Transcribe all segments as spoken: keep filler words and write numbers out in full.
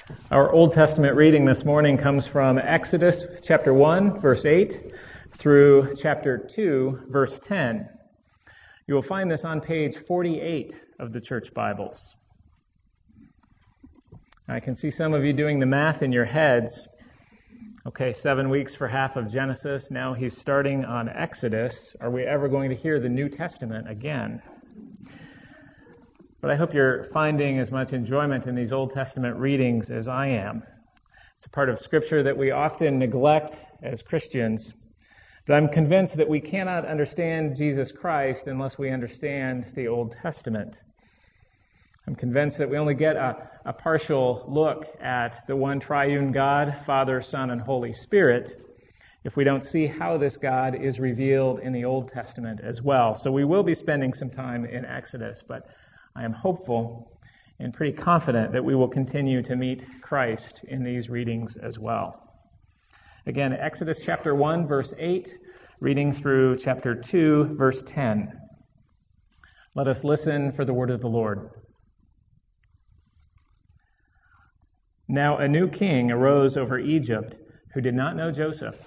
Our Old Testament reading this morning comes from Exodus chapter one, verse eight, through chapter two, verse ten. You will find this on page forty-eight of the church Bibles. I can see some of you doing the math in your heads. Okay, seven weeks for half of Genesis. Now he's starting on Exodus. Are we ever going to hear the New Testament again? But I hope you're finding as much enjoyment in these Old Testament readings as I am. It's a part of Scripture that we often neglect as Christians. But I'm convinced that we cannot understand Jesus Christ unless we understand the Old Testament. I'm convinced that we only get a, a partial look at the one triune God, Father, Son, and Holy Spirit, if we don't see how this God is revealed in the Old Testament as well. So we will be spending some time in Exodus, but I am hopeful and pretty confident that we will continue to meet Christ in these readings as well. Again, Exodus chapter one, verse eight, reading through chapter two, verse ten. Let us listen for the word of the Lord. Now a new king arose over Egypt who did not know Joseph.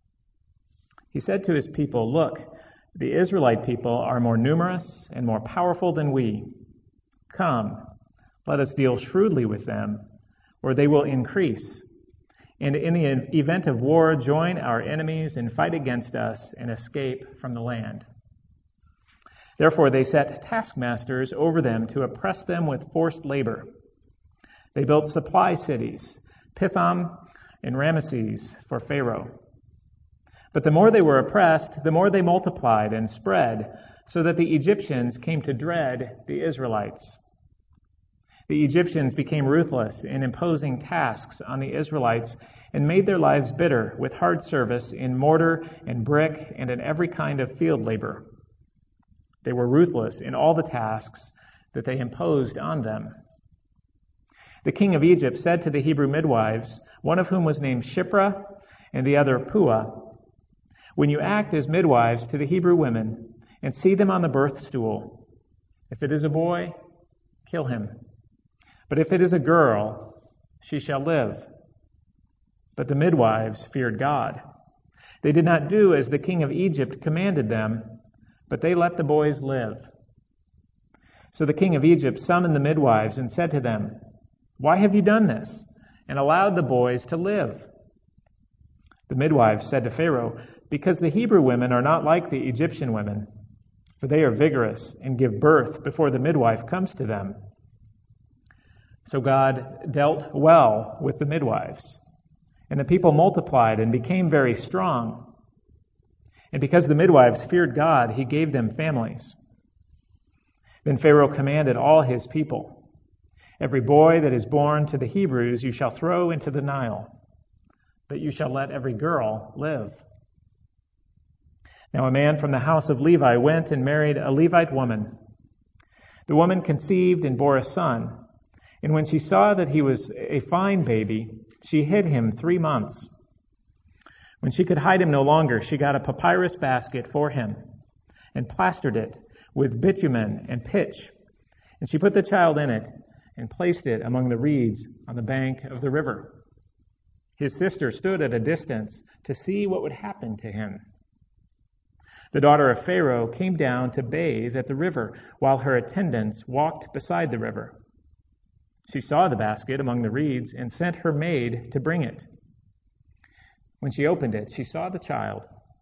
He said to his people, "Look, the Israelite people are more numerous and more powerful than we. Come, let us deal shrewdly with them, or they will increase. And in the event of war, join our enemies and fight against us and escape from the land." Therefore they set taskmasters over them to oppress them with forced labor. They built supply cities, Pithom and Ramesses, for Pharaoh. But the more they were oppressed, the more they multiplied and spread, so that the Egyptians came to dread the Israelites. The Egyptians became ruthless in imposing tasks on the Israelites and made their lives bitter with hard service in mortar and brick and in every kind of field labor. They were ruthless in all the tasks that they imposed on them. The king of Egypt said to the Hebrew midwives, one of whom was named Shiphrah and the other Puah, "When you act as midwives to the Hebrew women and see them on the birth stool, if it is a boy, kill him. But if it is a girl, she shall live." But the midwives feared God. They did not do as the king of Egypt commanded them, but they let the boys live. So the king of Egypt summoned the midwives and said to them, "Why have you done this and allowed the boys to live?" The midwives said to Pharaoh, "Because the Hebrew women are not like the Egyptian women, for they are vigorous and give birth before the midwife comes to them." So God dealt well with the midwives, and the people multiplied and became very strong. And because the midwives feared God, he gave them families. Then Pharaoh commanded all his people, "Every boy that is born to the Hebrews you shall throw into the Nile, but you shall let every girl live." Now a man from the house of Levi went and married a Levite woman. The woman conceived and bore a son. And when she saw that he was a fine baby, she hid him three months. When she could hide him no longer, she got a papyrus basket for him and plastered it with bitumen and pitch. And she put the child in it and placed it among the reeds on the bank of the river. His sister stood at a distance to see what would happen to him. The daughter of Pharaoh came down to bathe at the river, while her attendants walked beside the river. She saw the basket among the reeds and sent her maid to bring it. When she opened it, she saw the child.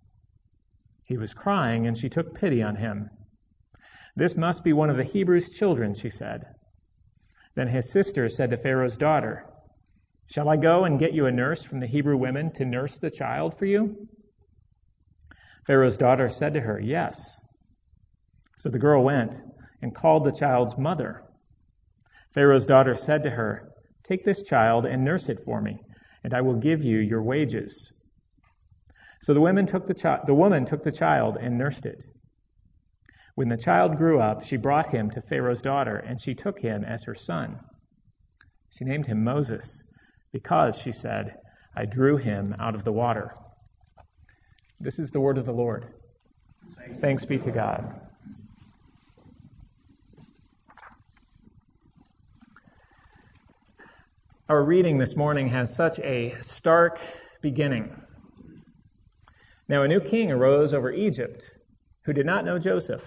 He was crying, and she took pity on him. "This must be one of the Hebrews' children," she said. Then his sister said to Pharaoh's daughter, "Shall I go and get you a nurse from the Hebrew women to nurse the child for you?" Pharaoh's daughter said to her, "Yes." So the girl went and called the child's mother. Pharaoh's daughter said to her, "Take this child and nurse it for me, and I will give you your wages." So the woman took the, chi- the woman took the child and nursed it. When the child grew up, she brought him to Pharaoh's daughter, and she took him as her son. She named him Moses, because, she said, "I drew him out of the water." This is the word of the Lord. Thanks be to God. Our reading this morning has such a stark beginning. Now a new king arose over Egypt who did not know Joseph.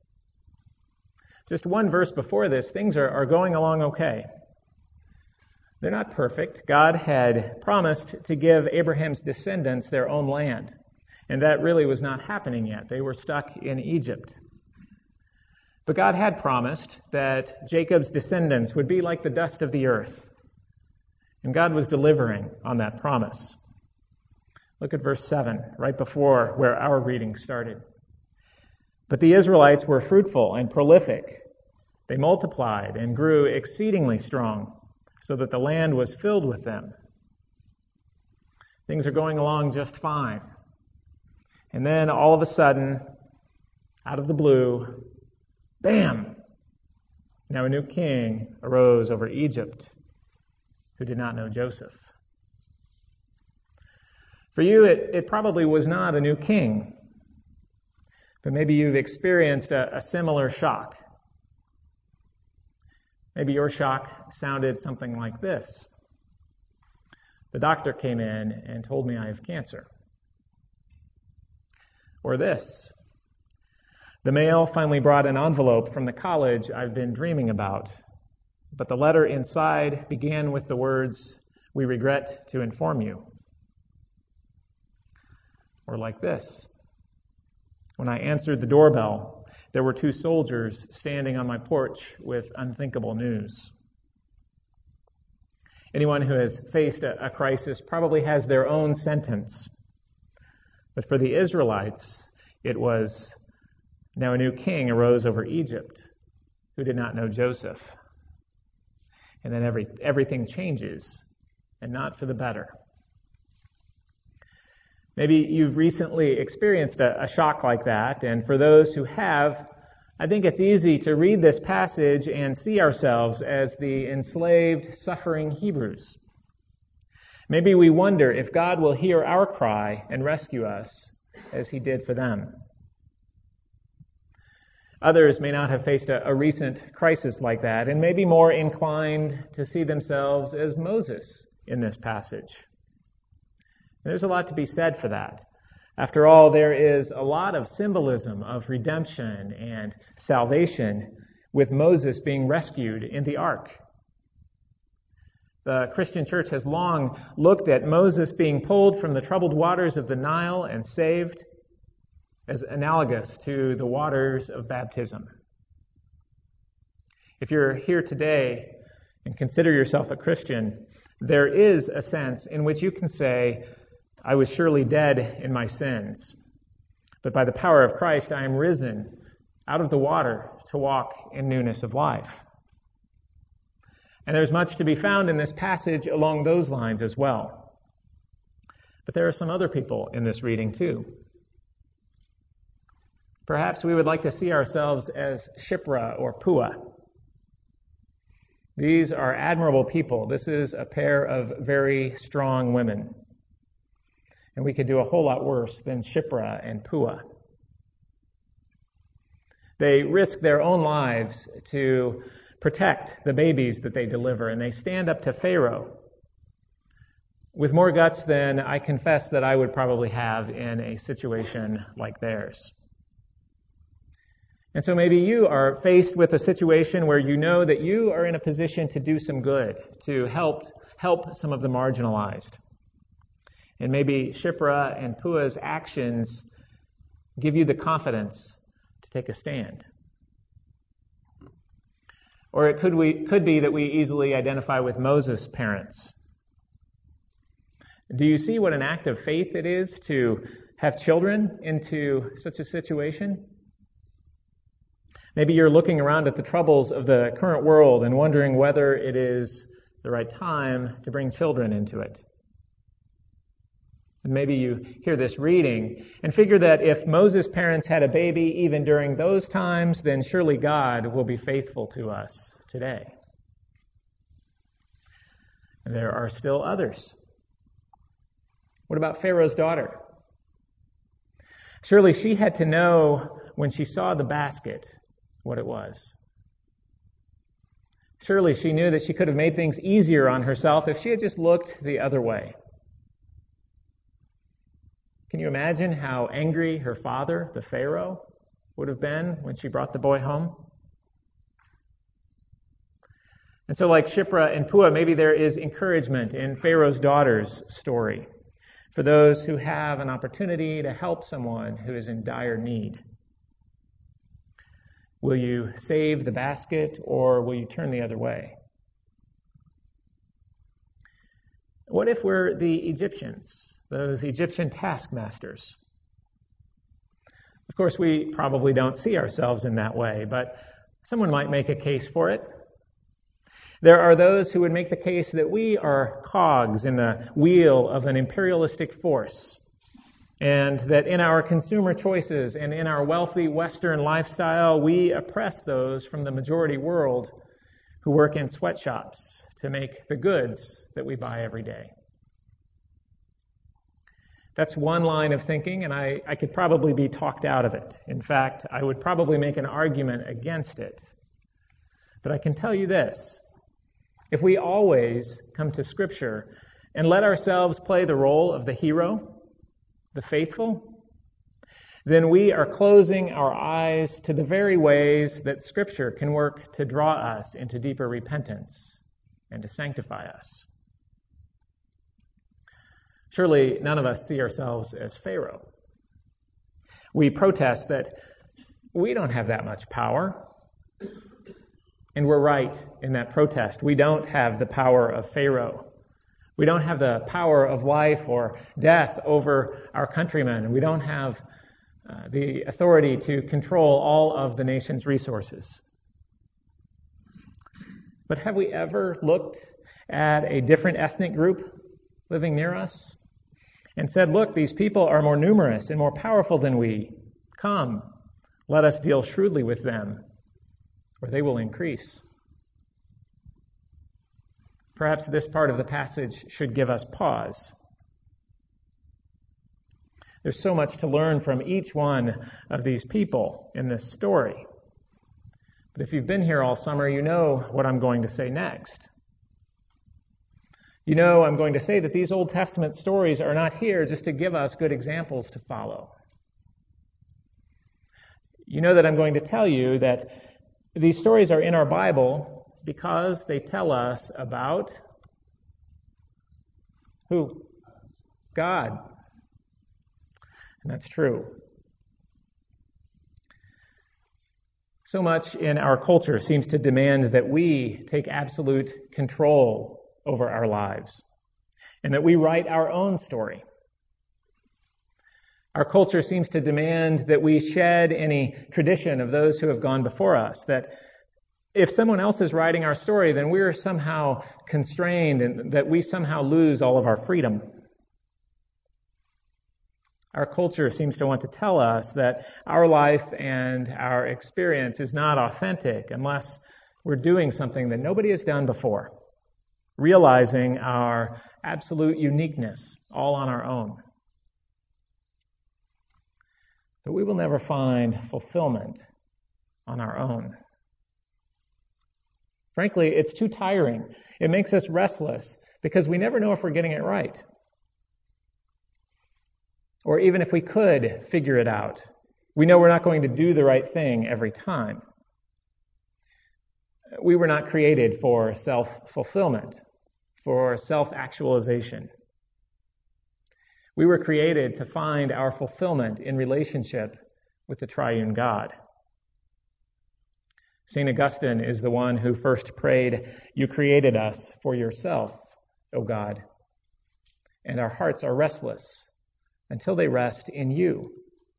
Just one verse before this, things are, are going along okay. They're not perfect. God had promised to give Abraham's descendants their own land, and that really was not happening yet. They were stuck in Egypt. But God had promised that Jacob's descendants would be like the dust of the earth, and God was delivering on that promise. Look at verse seven, right before where our reading started. But the Israelites were fruitful and prolific. They multiplied and grew exceedingly strong, so that the land was filled with them. Things are going along just fine. And then all of a sudden, out of the blue, bam! Now a new king arose over Egypt who did not know Joseph. For you, it, it probably was not a new king, but maybe you've experienced a, a similar shock. Maybe your shock sounded something like this. The doctor came in and told me I have cancer. Or this. The mail finally brought an envelope from the college I've been dreaming about, but the letter inside began with the words, "We regret to inform you." Or like this. When I answered the doorbell, there were two soldiers standing on my porch with unthinkable news. Anyone who has faced a, a crisis probably has their own sentence. But for the Israelites, it was, now a new king arose over Egypt who did not know Joseph. And then every, everything changes, and not for the better. Maybe you've recently experienced a, a shock like that, and for those who have, I think it's easy to read this passage and see ourselves as the enslaved, suffering Hebrews. Maybe we wonder if God will hear our cry and rescue us as he did for them. Others may not have faced a, a recent crisis like that and may be more inclined to see themselves as Moses in this passage. And there's a lot to be said for that. After all, there is a lot of symbolism of redemption and salvation with Moses being rescued in the ark. The Christian church has long looked at Moses being pulled from the troubled waters of the Nile and saved as analogous to the waters of baptism. If you're here today and consider yourself a Christian, there is a sense in which you can say, I was surely dead in my sins, but by the power of Christ I am risen out of the water to walk in newness of life. And there's much to be found in this passage along those lines as well. But there are some other people in this reading too. Perhaps we would like to see ourselves as Shiphrah or Puah. These are admirable people. This is a pair of very strong women. And we could do a whole lot worse than Shiphrah and Puah. They risk their own lives to protect the babies that they deliver, and they stand up to Pharaoh with more guts than I confess that I would probably have in a situation like theirs. And so maybe you are faced with a situation where you know that you are in a position to do some good, to help help some of the marginalized. And maybe Shiphrah and Puah's actions give you the confidence to take a stand. Or it could we could be that we easily identify with Moses' parents. Do you see what an act of faith it is to have children into such a situation? Maybe you're looking around at the troubles of the current world and wondering whether it is the right time to bring children into it. And maybe you hear this reading and figure that if Moses' parents had a baby even during those times, then surely God will be faithful to us today. And there are still others. What about Pharaoh's daughter? Surely she had to know when she saw the basket what it was. Surely she knew that she could have made things easier on herself if she had just looked the other way. Can you imagine how angry her father, the Pharaoh, would have been when she brought the boy home? And so like Shiphrah and Puah, maybe there is encouragement in Pharaoh's daughter's story for those who have an opportunity to help someone who is in dire need. Will you save the basket, or will you turn the other way? What if we're the Egyptians, those Egyptian taskmasters? Of course, we probably don't see ourselves in that way, but someone might make a case for it. There are those who would make the case that we are cogs in the wheel of an imperialistic force, and that in our consumer choices and in our wealthy Western lifestyle, we oppress those from the majority world who work in sweatshops to make the goods that we buy every day. That's one line of thinking, and I, I could probably be talked out of it. In fact, I would probably make an argument against it. But I can tell you this. If we always come to Scripture and let ourselves play the role of the hero, the faithful, then we are closing our eyes to the very ways that Scripture can work to draw us into deeper repentance and to sanctify us. Surely none of us see ourselves as Pharaoh. We protest that we don't have that much power. And we're right in that protest. We don't have the power of Pharaoh. We don't have the power of life or death over our countrymen. We don't have uh, the authority to control all of the nation's resources. But have we ever looked at a different ethnic group living near us and said, look, these people are more numerous and more powerful than we. Come, let us deal shrewdly with them, or they will increase. Perhaps this part of the passage should give us pause. There's so much to learn from each one of these people in this story. But if you've been here all summer, you know what I'm going to say next. You know I'm going to say that these Old Testament stories are not here just to give us good examples to follow. You know that I'm going to tell you that these stories are in our Bible because they tell us about who? God. And that's true. So much in our culture seems to demand that we take absolute control over our lives and that we write our own story. Our culture seems to demand that we shed any tradition of those who have gone before us, that if someone else is writing our story, then we're somehow constrained and that we somehow lose all of our freedom. Our culture seems to want to tell us that our life and our experience is not authentic unless we're doing something that nobody has done before, realizing our absolute uniqueness all on our own. But we will never find fulfillment on our own. Frankly, it's too tiring. It makes us restless because we never know if we're getting it right. Or even if we could figure it out, we know we're not going to do the right thing every time. We were not created for self-fulfillment, for self-actualization. We were created to find our fulfillment in relationship with the triune God. Saint Augustine is the one who first prayed, "You created us for yourself, O God, and our hearts are restless until they rest in you."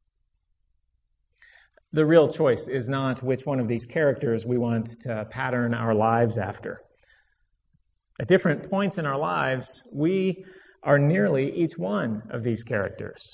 The real choice is not which one of these characters we want to pattern our lives after. At different points in our lives, we are nearly each one of these characters.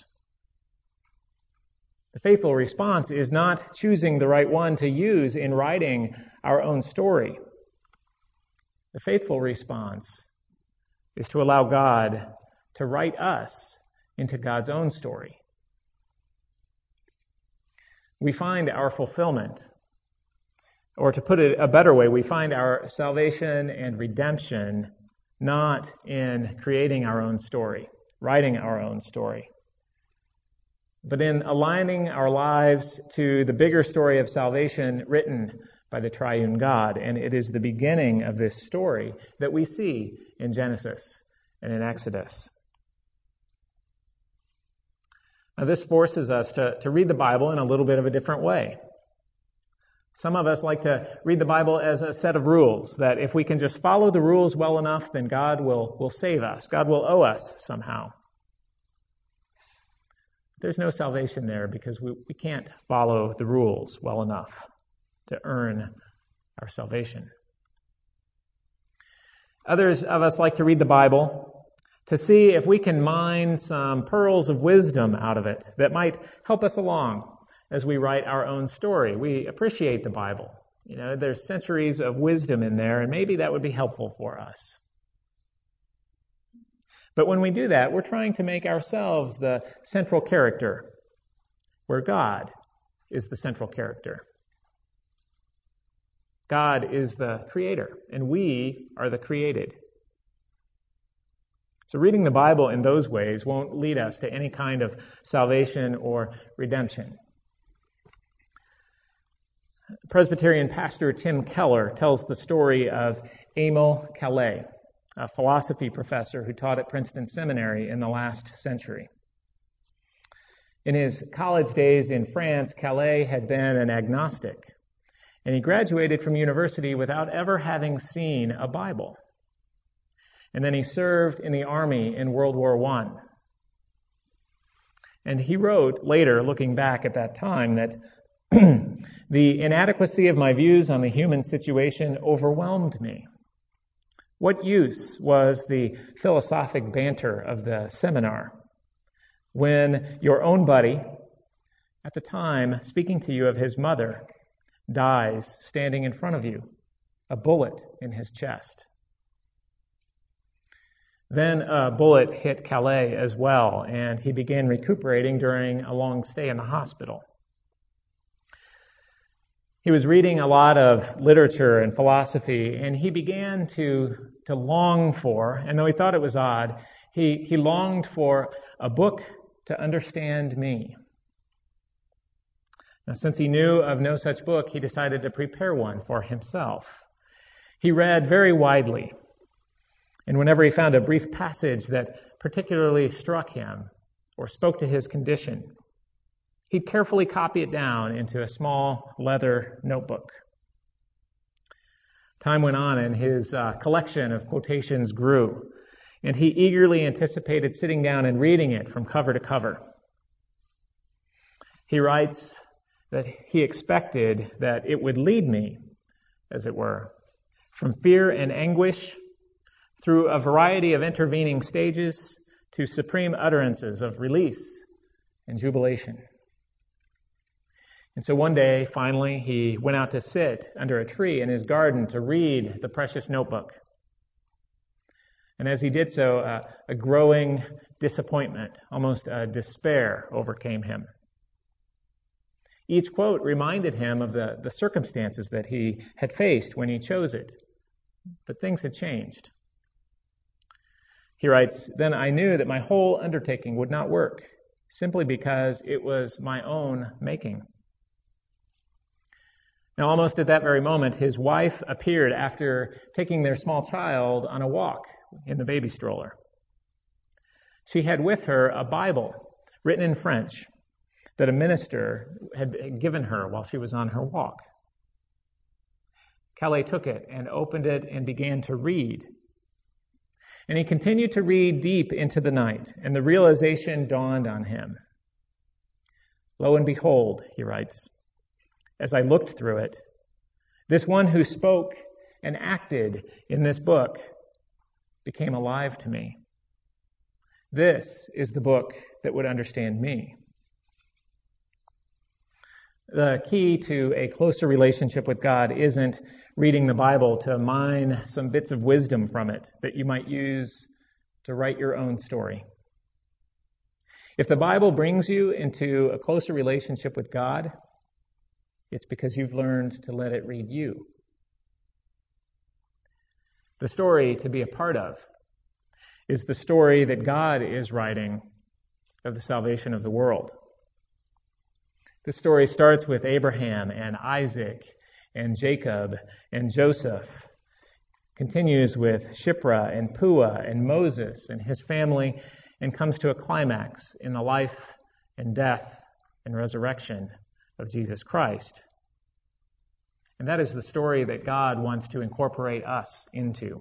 The faithful response is not choosing the right one to use in writing our own story. The faithful response is to allow God to write us into God's own story. We find our fulfillment Or to put it a better way, we find our salvation and redemption not in creating our own story, writing our own story, but in aligning our lives to the bigger story of salvation written by the triune God. And it is the beginning of this story that we see in Genesis and in Exodus. Now, this forces us to, to read the Bible in a little bit of a different way. Some of us like to read the Bible as a set of rules, that if we can just follow the rules well enough, then God will, will save us. God will owe us somehow. There's no salvation there because we, we can't follow the rules well enough to earn our salvation. Others of us like to read the Bible to see if we can mine some pearls of wisdom out of it that might help us along as we write our own story. We appreciate the Bible. You know, there's centuries of wisdom in there, and maybe that would be helpful for us. But when we do that, we're trying to make ourselves the central character, where God is the central character. God is the creator, and we are the created. So reading the Bible in those ways won't lead us to any kind of salvation or redemption. Presbyterian pastor Tim Keller tells the story of Emile Calais, a philosophy professor who taught at Princeton Seminary in the last century. In his college days in France, Calais had been an agnostic, and he graduated from university without ever having seen a Bible. And then he served in the army in World War One. And he wrote later, looking back at that time, that the inadequacy of my views on the human situation overwhelmed me. What use was the philosophic banter of the seminar when your own buddy, at the time speaking to you of his mother, dies standing in front of you, a bullet in his chest? Then a bullet hit Calais as well, and he began recuperating during a long stay in the hospital. He was reading a lot of literature and philosophy, and he began to, to long for, and though he thought it was odd, he, he longed for a book to understand me. Now, since he knew of no such book, he decided to prepare one for himself. He read very widely, and whenever he found a brief passage that particularly struck him or spoke to his condition, he'd carefully copy it down into a small leather notebook. Time went on and his uh, collection of quotations grew, and he eagerly anticipated sitting down and reading it from cover to cover. He writes that he expected that it would lead me, as it were, from fear and anguish through a variety of intervening stages to supreme utterances of release and jubilation. And so one day, finally, he went out to sit under a tree in his garden to read the precious notebook. And as he did so, uh, a growing disappointment, almost a despair, overcame him. Each quote reminded him of the, the circumstances that he had faced when he chose it. But things had changed. He writes, "Then I knew that my whole undertaking would not work, simply because it was my own making." Now, almost at that very moment, his wife appeared after taking their small child on a walk in the baby stroller. She had with her a Bible written in French that a minister had given her while she was on her walk. Calais took it and opened it and began to read. And he continued to read deep into the night, and the realization dawned on him. "Lo and behold," he writes, "as I looked through it, this one who spoke and acted in this book became alive to me. This is the book that would understand me." The key to a closer relationship with God isn't reading the Bible to mine some bits of wisdom from it that you might use to write your own story. If the Bible brings you into a closer relationship with God, It's because you've learned to let it read you. The story to be a part of is the story that God is writing of the salvation of the world. This story starts with Abraham and Isaac and Jacob and Joseph, continues with Shiphrah and Puah and Moses and his family, and comes to a climax in the life and death and resurrection of Jesus Christ. And that is the story that God wants to incorporate us into.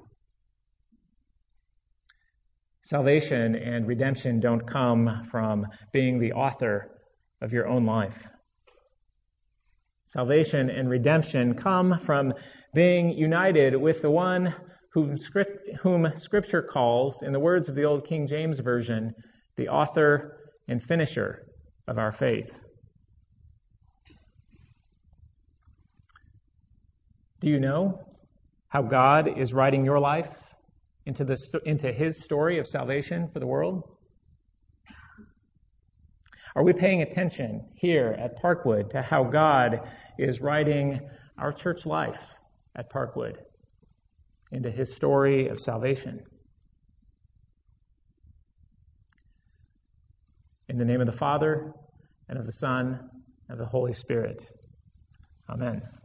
Salvation and redemption don't come from being the author of your own life. Salvation and redemption come from being united with the one whom, script, whom Scripture calls, in the words of the old King James Version, the author and finisher of our faith. Do you know how God is writing your life into, the, into His story of salvation for the world? Are we paying attention here at Parkwood to how God is writing our church life at Parkwood into His story of salvation? In the name of the Father, and of the Son, and of the Holy Spirit. Amen.